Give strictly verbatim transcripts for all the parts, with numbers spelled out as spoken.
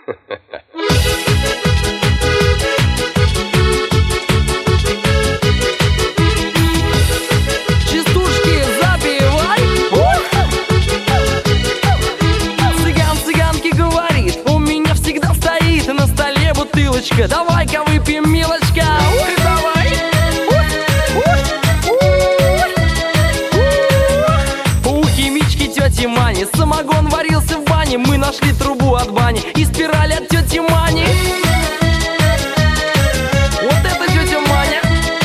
Частушки запивай. Цыган цыганке говорит: у меня всегда стоит на столе бутылочка, давай-ка выпьем, милочка. Ух, давай. У химички тети Мани самогон варился в бане. Мы нашли трубу от бани и спираль от тети Мани. Вот это тетя Маня.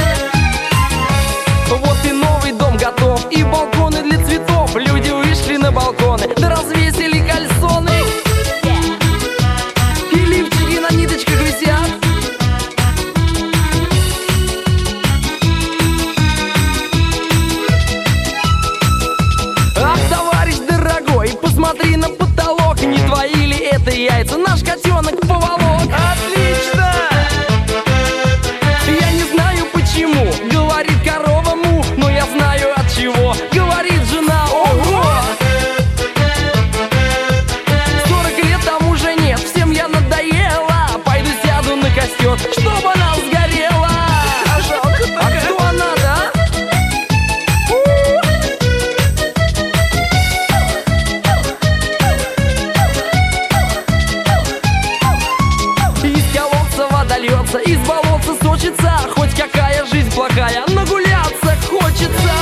Вот и новый дом готов, и балконы для цветов. Люди вышли на балконы, да развесили кальсоны. И лифчики на ниточках висят. Ах, товарищ дорогой, посмотри на потолок. Не твои ли это яйца наш котенок поволок? Отлично! Я не знаю почему, говорит корова му, но я знаю от чего, говорит жена ого. Сорок лет там уже нет, всем я надоела. Пойду сяду на костер, чтобы она сгорела. А жалко такая. А кто она, да? Из колодца вода льется, из болотца сочится. Хоть какая жизнь плохая, нагуляться хочется.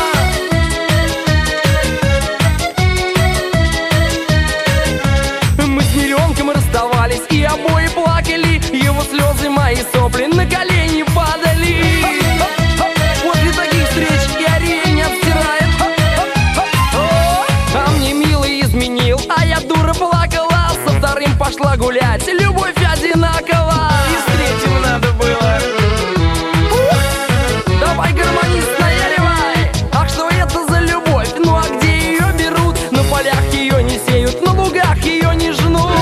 Мы с миллионком расставались, и обои плакали. Его слезы, мои сопли на колени падали. После таких встреч и арея не обстирает. А мне милый изменил, а я дура плакала. Со вторым пошла гулять, любовь одинакова. И с третьим надо было. Давай, гармонист, наяривай. Ах, что это за любовь? Ну а где ее берут? На полях ее не сеют, на лугах ее не жнут.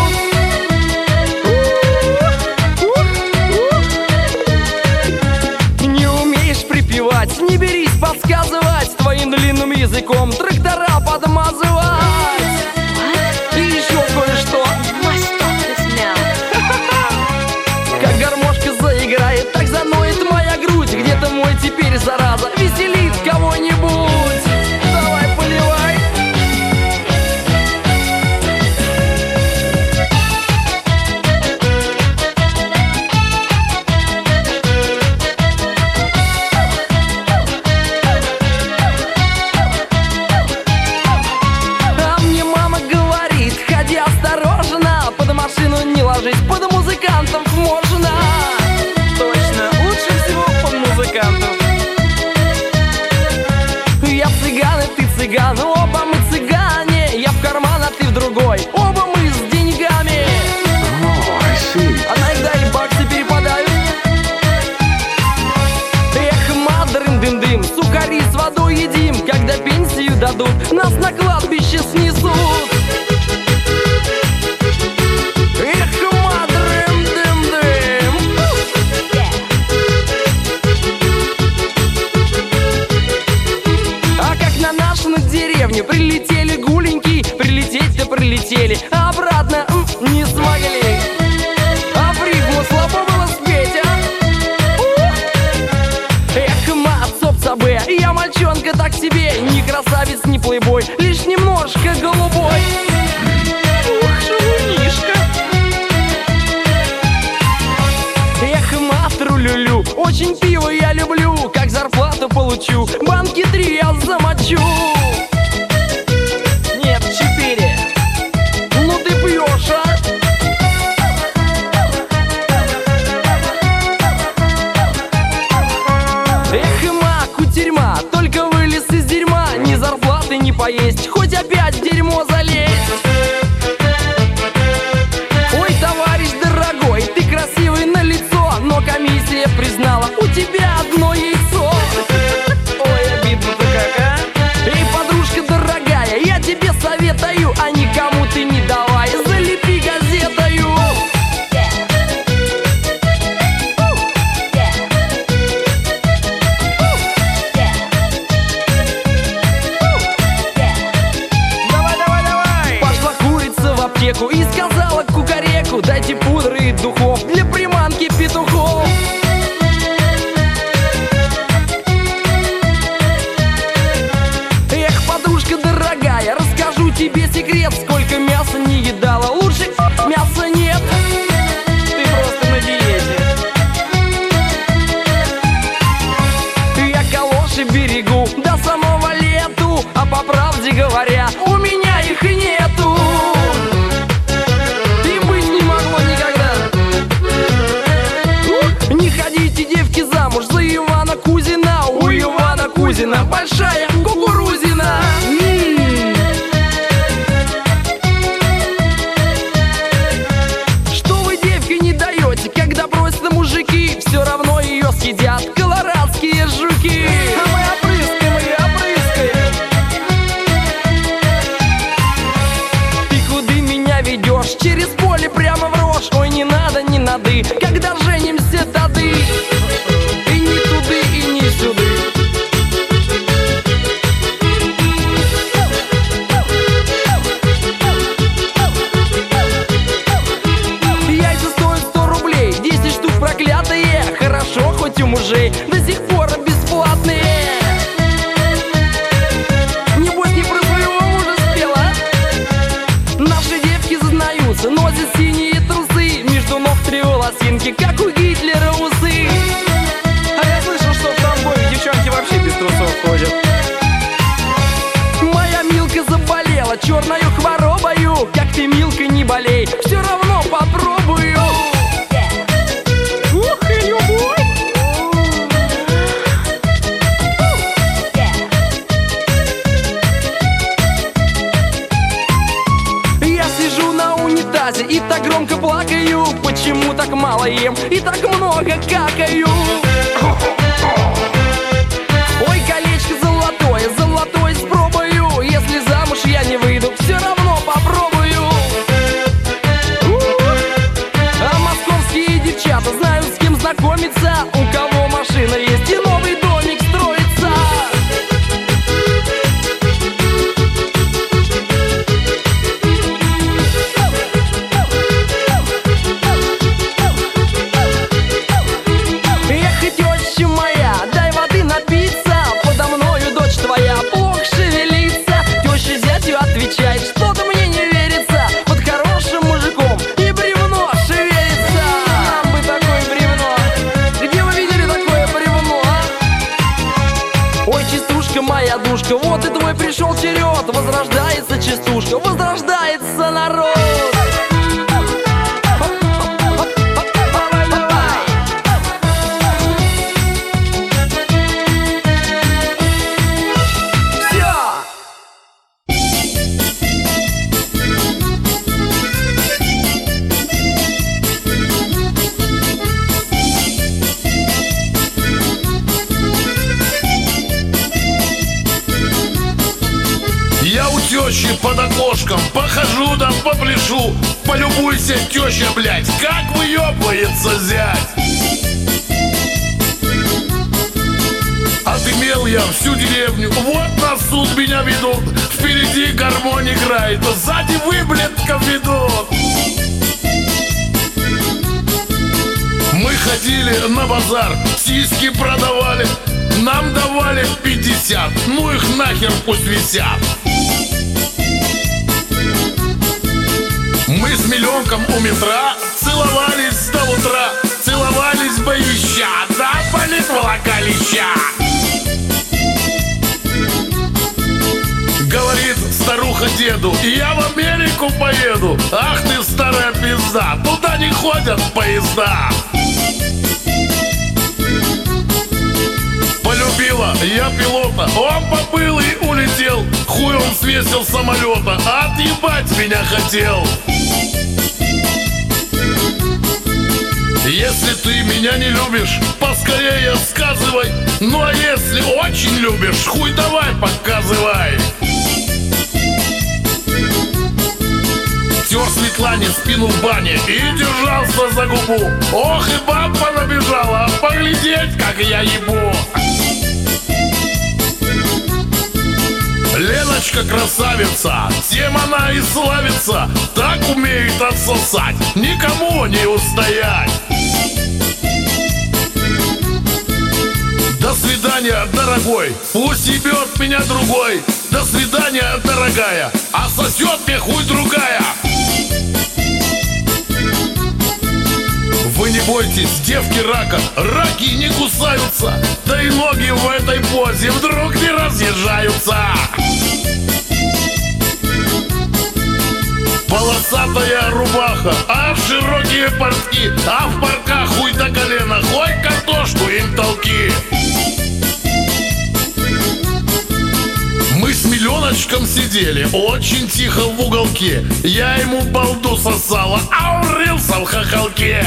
Не умеешь припевать, не берись подсказывать. Твоим длинным языком трактора подмазывать. И еще кое-что. Как гармошка заиграет, так заноет моя грудь. Где-то мой теперь зараза веселит кого-нибудь. Давай, поливай. А мне мама говорит: ходи осторожно, под машину не ложись, под музыкантов можно. Точно, лучше всего под музыкантов. Я цыган, и ты цыган, оба мы цыгане. Я в карман, а ты в другой, оба мы с деньгами. А иногда и баксы перепадают. Эх, мадрым-дым-дым, сухари с водой едим. Когда пенсию дадут, нас на кладбище снесут. Эх, мадрым-дым-дым. А как на нашу на деревню прилетели гуленьки, прилететь-то прилетели, а обратно м, не смогли. А в рифму слабо было спеть, а? Ух! Эх, мат, соп-сабе, я мальчонка так себе, ни красавец, ни плейбой, лишь немножко голубой. Ух, шалунишка. Эх, мат, рулю-лю, очень пиво я люблю. Как зарплату получу, банки три я замочу. Нет, четыре. Ну ты пьешь, а? Эх, ма, кутерьма, только вылез из дерьма. Ни зарплаты не поесть, хоть опять в дерьмо залезть. Ой, товарищ дорогой, ты красивый на лицо, но комиссия признала, у тебя одно яйцо. Ой, обидно-то как, а? Эй, подружка дорогая, я тебе советую, а никому ты не давай, залепи газетою. Давай, давай, давай. Пошла курица в аптеку и сказала кукареку: зарядку, дайте пудры и духов для приманки петухов. Эх, подружка дорогая, расскажу тебе секрет, сколько мяса не едала, лучше мяса нет. Ты просто на диете. Я калоши берегу до самого лету, а по правде говоря, у меня их и нету. И быть не могло никогда. Не ходите, девки, замуж за Ивана Кузина. У Ивана Кузина большая кукурузина. Что вы, девки, не даете, когда просят мужики? Все равно ее съедят колорадские жуки. А мы опрыскаем и опрыскаем. Ты куда меня ведешь? Через поле прямо в рожь. Ой, не надо, не нады, когда женимся, тады. И не туды, и не сюды. Яйца стоят сто рублей, десять штук проклятые. Хорошо, хоть у мужей до сих пор бесплатные. Небось, не про своего мужа спела. Наши девки зазнаются, носят синие трусы, между ног три волосинки, как у Гитлера усы. А я слышал, что в Тамбове девчонки вообще без трусов ходят. Моя Милка заболела черною хворобою. Как ты, Милка, не болей, все равно попробую. Ух, и любовь. Я сижу на унитазе и так громко плакаю. Почему так мало ем и так много какаю? Ой, колечко золотое, золотое спробую. Если замуж я не выйду, все равно попробую. А московские девчата знают, с кем знакомиться. У кого машина есть и новый домик строится. Эх, теща моя, дай воды напиться. Подо мною дочь твоя плохо шевелится. Теща зятю отвечает, что-то мне не верится. Под хорошим мужиком и бревно шевелится. Нам бы такое бревно. Где вы видели такое бревно, а? Ой, частушка моя душка, вот и твой пришел черед. Возрождается частушка, возрождается народ. Давай, давай. Всё. Я у тещи под окошком похожу да попляшу. Полюбуйся, теща, блядь, как выебывается зять. Отымел я всю деревню, вот на суд меня ведут. Впереди гармонь играет, а сзади выблетков ведут. Мы ходили на базар, сиськи продавали. Нам давали пятьдесят, ну их нахер пусть висят. Мы с миллионком у метра целовались до утра. Целовались бы еще, да болит влагалища. Говорит старуха деду, я в Америку поеду. Ах ты старая пизда, туда не ходят поезда. Полюбила я пилота, он побыл и улетел. Хуй он свесил с самолета, отъебать меня хотел. Если ты меня не любишь, поскорее сказывай. Ну а если очень любишь, хуй давай показывай. Тер Светлане спину в бане и держался за губу. Ох и баба набежала, поглядеть, как я ебу. Лена Селеночка красавица, тем она и славится. Так умеет отсосать, никому не устоять. До свидания, дорогой, пусть ебет меня другой. До свидания, дорогая, а сосет мне хуй другая. Вы не бойтесь, девки рака, раки не кусаются. Да и ноги в этой позе вдруг не разъезжаются. Полосатая рубаха, а широкие портки, а в парках хуй до колена, хоть картошку им толки. Мы с Миллионочком сидели очень тихо в уголке. Я ему балду сосала, а он рылся в хохолке.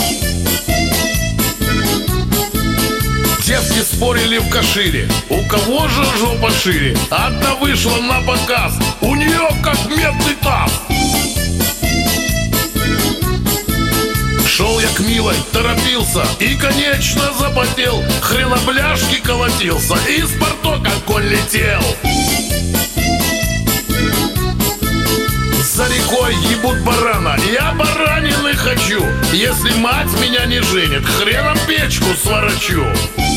Девки спорили в кашире, у кого же жопа шире. Одна вышла на показ, у нее как медный таз. Шел я к милой, торопился и, конечно, запотел. Хренобляшки колотился, из портока конь летел. За рекой ебут барана, я баранины хочу. Если мать меня не женит, хреном печку сворочу.